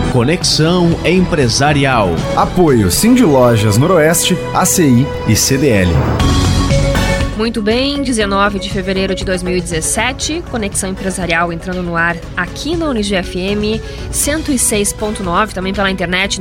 Conexão Empresarial. Apoio Cindy Lojas Noroeste, ACI e CDL. Muito bem, 19 de fevereiro de 2017, Conexão Empresarial entrando no ar aqui na Unijuí FM 106.9, também pela internet no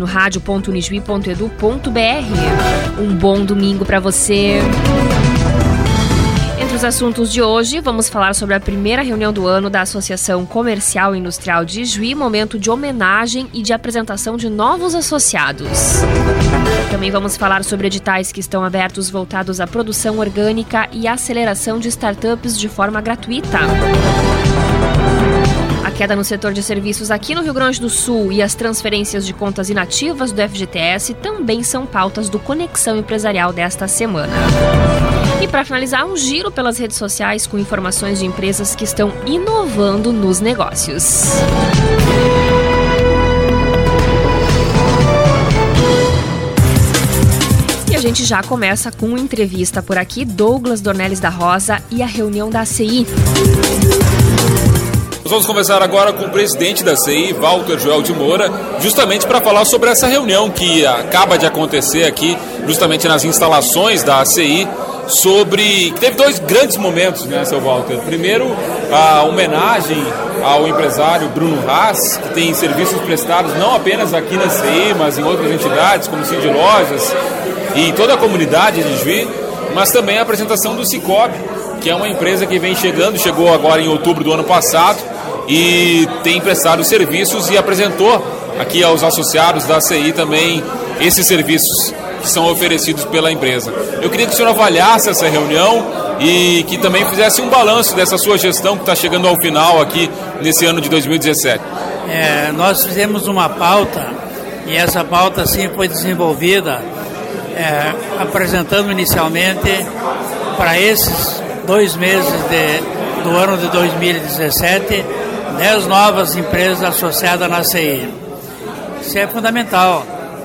radio.unijuí.edu.br. Um bom domingo para você. Entre os assuntos de hoje, vamos falar sobre a primeira reunião do ano da Associação Comercial e Industrial de Juí, momento de homenagem e de apresentação de novos associados. Também vamos falar sobre editais que estão abertos voltados à produção orgânica e aceleração de startups de forma gratuita. A queda no setor de serviços aqui no Rio Grande do Sul e as transferências de contas inativas do FGTS também são pautas do Conexão Empresarial desta semana. E para finalizar, um giro pelas redes sociais com informações de empresas que estão inovando nos negócios. E a gente já começa com uma entrevista por aqui, Douglas Dornelles da Rosa e a reunião da ACI. Nós vamos conversar agora com o presidente da ACI, Walter Joel de Moura, justamente para falar sobre essa reunião que acaba de acontecer aqui, justamente nas instalações da ACI, teve dois grandes momentos, né, seu Walter? Primeiro, a homenagem ao empresário Bruno Haas, que tem serviços prestados não apenas aqui na ACI, mas em outras entidades, como Cindy Lojas e toda a comunidade de Juí, mas também a apresentação do Cicobi, que é uma empresa que chegou agora em outubro do ano passado e tem prestado serviços e apresentou aqui aos associados da ACI também esses serviços que são oferecidos pela empresa. Eu queria que o senhor avaliasse essa reunião e que também fizesse um balanço dessa sua gestão que está chegando ao final aqui nesse ano de 2017. Nós fizemos uma pauta e essa pauta assim foi desenvolvida apresentando inicialmente para esses 2 meses do ano de 2017 10 novas empresas associadas na ACI. Isso é fundamental.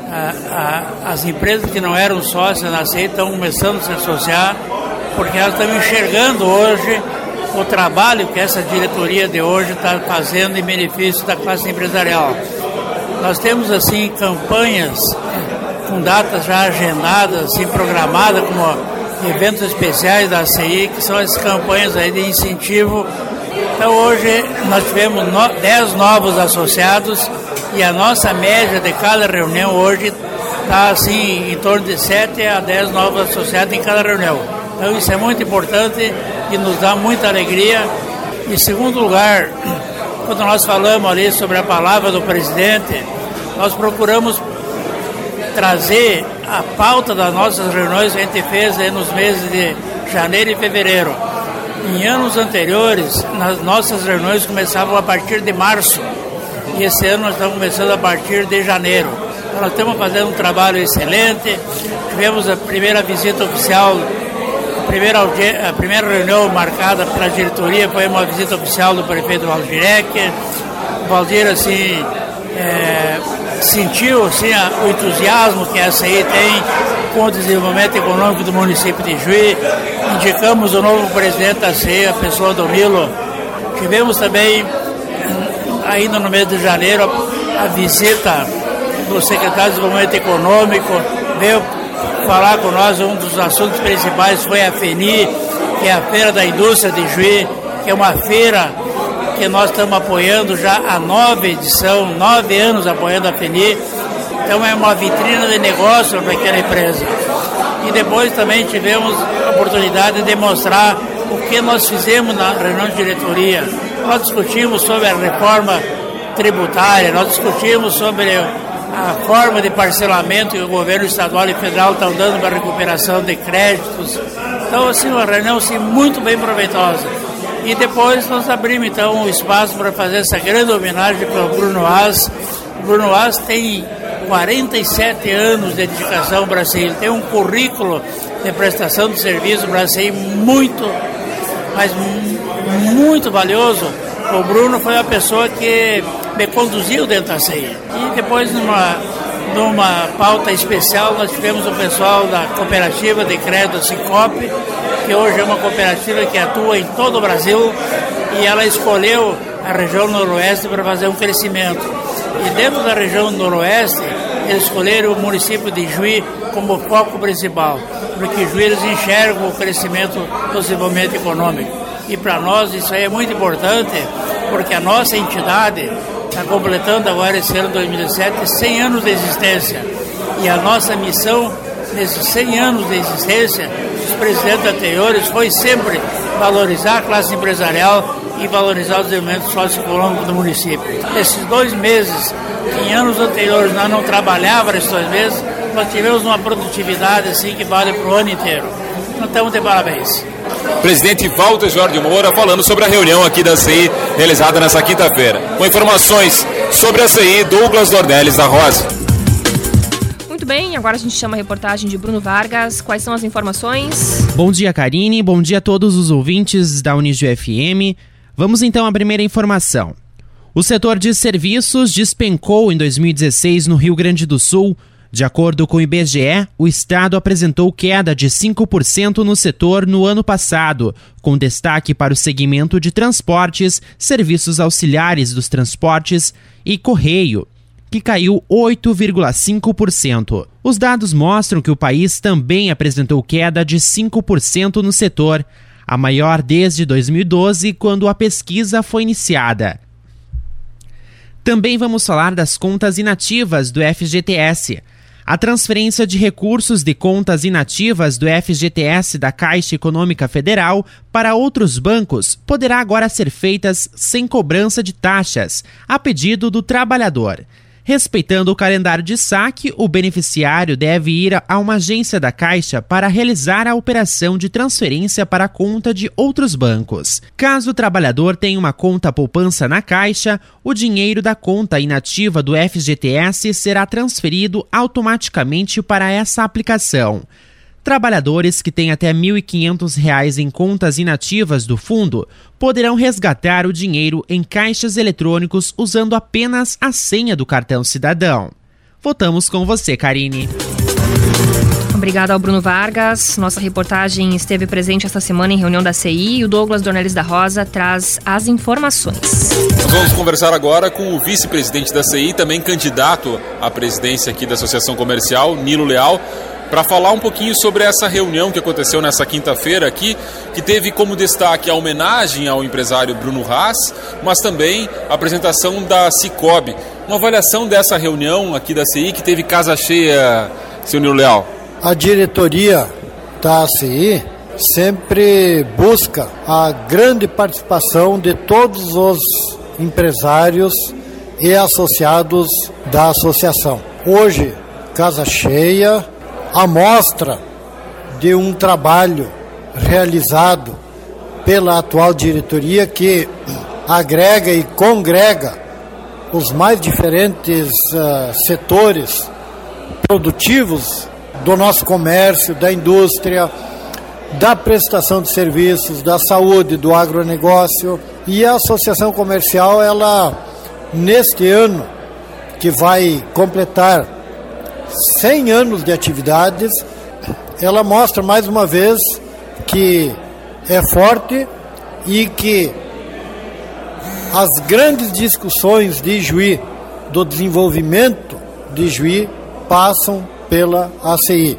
As empresas que não eram sócias na ACI estão começando a se associar porque elas estão enxergando hoje o trabalho que essa diretoria de hoje está fazendo em benefício da classe empresarial. Nós temos assim campanhas com datas já agendadas, assim, programadas como eventos especiais da ACI, que são as campanhas aí de incentivo. Então hoje nós tivemos 10 novos associados e a nossa média de cada reunião hoje está assim em torno de 7 a 10 novos associados em cada reunião. Então isso é muito importante e nos dá muita alegria. Em segundo lugar, quando nós falamos ali sobre a palavra do presidente, nós procuramos trazer a pauta das nossas reuniões que a gente fez aí nos meses de janeiro e fevereiro. Em anos anteriores, nas nossas reuniões começavam a partir de março e esse ano nós estamos começando a partir de janeiro. Então, nós estamos fazendo um trabalho excelente. Tivemos a primeira visita oficial, a primeira reunião marcada pela diretoria foi uma visita oficial do prefeito Valdir Ecker. O Valdir assim sentiu assim, o entusiasmo que a ACI tem com o desenvolvimento econômico do município de Juí. Indicamos o novo presidente da ACI, a pessoa do Milo. Tivemos também, ainda no mês de janeiro, a visita do secretário de Desenvolvimento Econômico, veio falar com nós. Um dos assuntos principais foi a FENI, que é a Feira da Indústria de Juí, que é uma feira que nós estamos apoiando já a 9ª edição, 9 anos apoiando a FENI. Então é uma vitrine de negócio para aquela empresa. E depois também tivemos a oportunidade de demonstrar o que nós fizemos na reunião de diretoria. Nós discutimos sobre a reforma tributária, nós discutimos sobre a forma de parcelamento que o governo estadual e federal estão dando para a recuperação de créditos. Então, assim, uma reunião assim, muito bem proveitosa. E depois nós abrimos, então, um espaço para fazer essa grande homenagem para o Bruno Haas. O Bruno Haas tem 47 anos de dedicação para a ACI. Ele tem um currículo de prestação de serviço para a ACI muito, mas muito valioso. O Bruno foi a pessoa que me conduziu dentro da ACI. E depois, numa pauta especial, nós tivemos o pessoal da cooperativa de crédito Cicobi, que hoje é uma cooperativa que atua em todo o Brasil, e ela escolheu a região noroeste para fazer um crescimento. E dentro da região noroeste, eles escolheram o município de Juí como foco principal, porque Juí eles enxergam o crescimento do desenvolvimento econômico. E para nós isso aí é muito importante, porque a nossa entidade está completando agora esse ano 2017 100 anos de existência. E a nossa missão, nesses 100 anos de existência, os presidentes anteriores, foi sempre valorizar a classe empresarial e valorizar o desenvolvimento socioeconômico do município. Nesses 2 meses, que em anos anteriores nós não trabalhávamos esses 2 meses, nós tivemos uma produtividade assim que vale para o ano inteiro. Então estamos de parabéns. Presidente Walter Jorge Moura falando sobre a reunião aqui da CI realizada nessa quinta-feira. Com informações sobre a CI, Douglas Dornelles da Rosa. Muito bem, agora a gente chama a reportagem de Bruno Vargas. Quais são as informações? Bom dia, Karine. Bom dia a todos os ouvintes da Unijuí FM. Vamos então à primeira informação. O setor de serviços despencou em 2016 no Rio Grande do Sul. De acordo com o IBGE, o estado apresentou queda de 5% no setor no ano passado, com destaque para o segmento de transportes, serviços auxiliares dos transportes e correio, que caiu 8,5%. Os dados mostram que o país também apresentou queda de 5% no setor, a maior desde 2012, quando a pesquisa foi iniciada. Também vamos falar das contas inativas do FGTS. A transferência de recursos de contas inativas do FGTS da Caixa Econômica Federal para outros bancos poderá agora ser feita sem cobrança de taxas, a pedido do trabalhador. Respeitando o calendário de saque, o beneficiário deve ir a uma agência da Caixa para realizar a operação de transferência para a conta de outros bancos. Caso o trabalhador tenha uma conta poupança na Caixa, o dinheiro da conta inativa do FGTS será transferido automaticamente para essa aplicação. Trabalhadores que têm até R$ 1.500 em contas inativas do fundo poderão resgatar o dinheiro em caixas eletrônicos usando apenas a senha do cartão cidadão. Voltamos com você, Karine. Obrigada ao Bruno Vargas. Nossa reportagem esteve presente esta semana em reunião da CI e o Douglas Dornelles da Rosa traz as informações. Nós vamos conversar agora com o vice-presidente da CI, também candidato à presidência aqui da Associação Comercial, Nilo Leal, para falar um pouquinho sobre essa reunião que aconteceu nessa quinta-feira aqui, que teve como destaque a homenagem ao empresário Bruno Haas, mas também a apresentação da Cicobi. Uma avaliação dessa reunião aqui da CI, que teve casa cheia, seu Nilo Leal. A diretoria da CI sempre busca a grande participação de todos os empresários e associados da associação. Hoje, casa cheia, a mostra de um trabalho realizado pela atual diretoria que agrega e congrega os mais diferentes setores produtivos do nosso comércio, da indústria, da prestação de serviços, da saúde, do agronegócio. E a Associação Comercial, ela, neste ano, que vai completar 100 anos de atividades, ela mostra mais uma vez que é forte e que as grandes discussões de Juí, do desenvolvimento de Juí, passam pela ACI.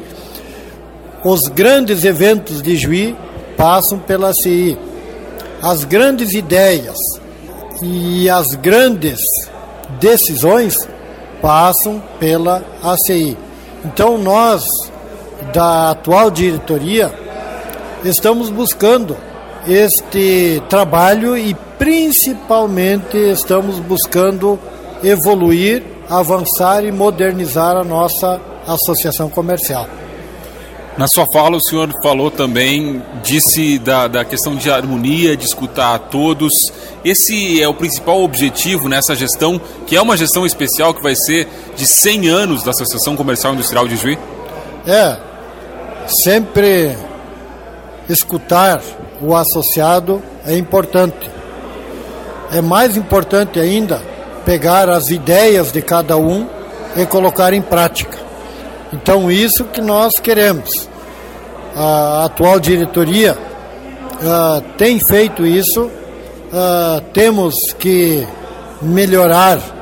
Os grandes eventos de Juí passam pela ACI. As grandes ideias e as grandes decisões passam pela ACI. Então nós, da atual diretoria, estamos buscando este trabalho e principalmente estamos buscando evoluir, avançar e modernizar a nossa associação comercial. Na sua fala, o senhor falou também, disse da questão de harmonia, de escutar a todos. Esse é o principal objetivo nessa gestão, que é uma gestão especial que vai ser de 100 anos da Associação Comercial e Industrial de Juí? Sempre escutar o associado é importante. É mais importante ainda pegar as ideias de cada um e colocar em prática. Então, isso que nós queremos. A atual diretoria tem feito isso temos que melhorar